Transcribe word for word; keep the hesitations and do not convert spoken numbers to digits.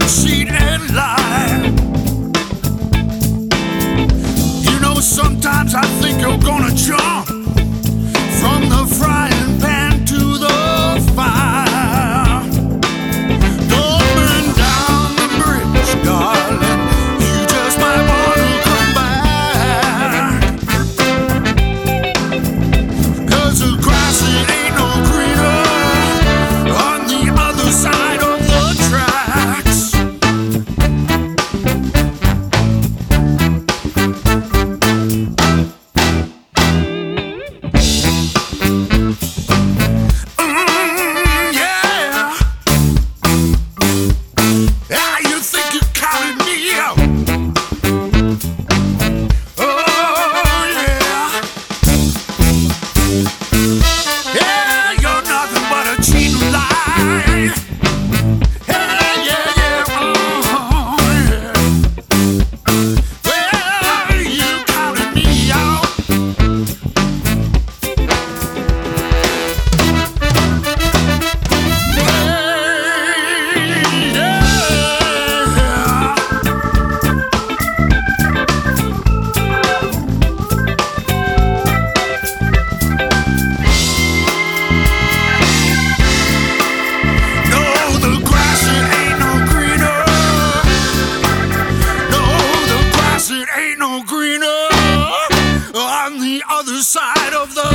cheat and lie. You know, sometimes I think you're gonna jump from the frying pan to the fire. Don't burn down the bridge, darling. You just might want to come back. 'Cause the grass, it ain't no greener on the other side of the tracks. Mm, yeah. Ah, you think you counted me out? Oh, yeah. Yeah, you're nothing but a cheating lie. Yeah, yeah, yeah. Oh, yeah. Well, you counted me out. No, the grass, it ain't no greener. No, the grass, it ain't no greener on the other side of the